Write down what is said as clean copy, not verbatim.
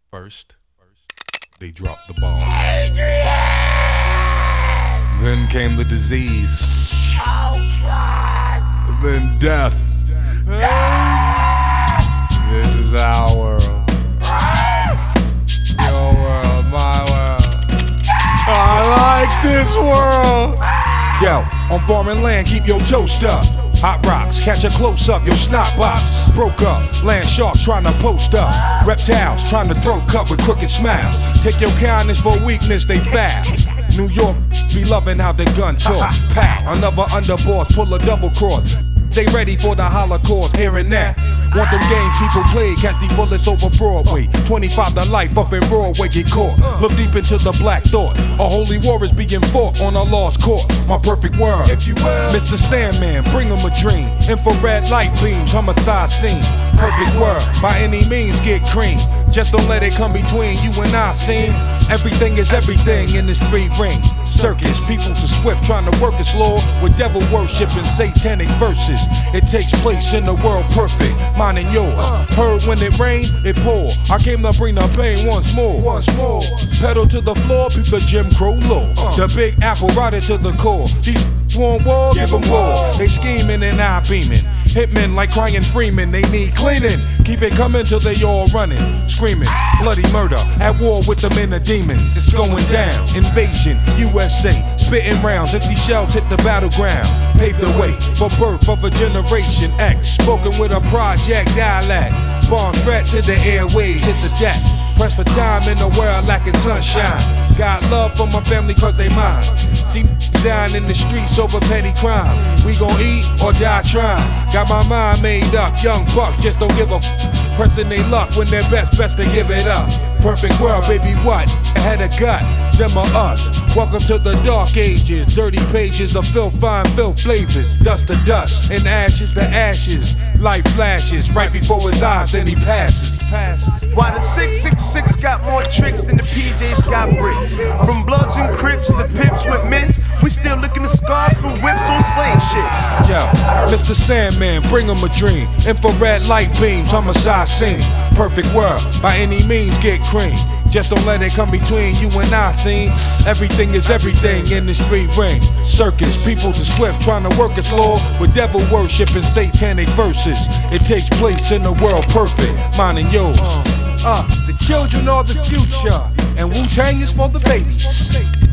First, they dropped the ball. Then came the disease. Then death. This is our world. Your world, my world. I like this world. Yo, on foreign land, keep your toast up. Hot rocks, catch a close up, your snot box broke up. Land sharks trying to post up. Reptiles trying to throw cup with crooked smiles. Take your kindness for weakness, they foul. New York be loving how the gun talk. Pow, another underboss, pull a double cross. They ready for the Holocaust, hearing that. Want them games people play, catch these bullets over Broadway. 25 to life up in Broadway, get caught. Look deep into the black thought. A holy war is being fought on a lost court. My perfect world, if you will. Mr. Sandman, bring him a dream. Infrared light beams, homicide scene. Perfect world, by any means get cream. Just don't let it come between you and I, scene. Everything is everything in this three ring circus. People so swift trying to work its law with devil worship and satanic verses. It takes place in the world perfect, mine and yours. Heard when it rained, it poured. I came to bring the pain once more. Pedal to the floor, peep the Jim Crow law. The Big Apple riding to the core. These want war, give them war. They scheming and I beaming. Hitmen like crying Freeman, they need cleaning. Keep it coming till they all running, screaming. Bloody murder, at war with the men of demons. It's going down, invasion, USA. Spitting rounds, empty shells hit the battleground. Pave the way for birth of a generation X. Spoken with a project dialect. Bomb threat to the airways, hit the deck. Press for time in a world lacking sunshine. Got love for my family cause they mine. See down in the streets over petty crime. We gon' eat or die trying. Got my mind made up, young bucks just don't give a pressing they luck when they're best to give it up. Perfect world, baby, what? Ahead of gut, them or us. Welcome to the dark ages. Dirty pages of filth, fine filth flavors. Dust to dust, and ashes to ashes. Light flashes right before his eyes, then he passes. Why the 666 got more tricks than the PJs got bricks. From Bloods and Crips to Pips with mints, we still looking to scar through whips on slave ships. Yo, Mr. Sandman, bring him a dream. Infrared light beams, homicide scene. Perfect world, by any means get cream. Just don't let it come between you and I, scene. Everything is everything in this street ring circus. People so swift trying to work its law with devil worship and satanic verses. It takes place in the world perfect, mine and yours. The children are the future, and Wu-Tang is for the babies.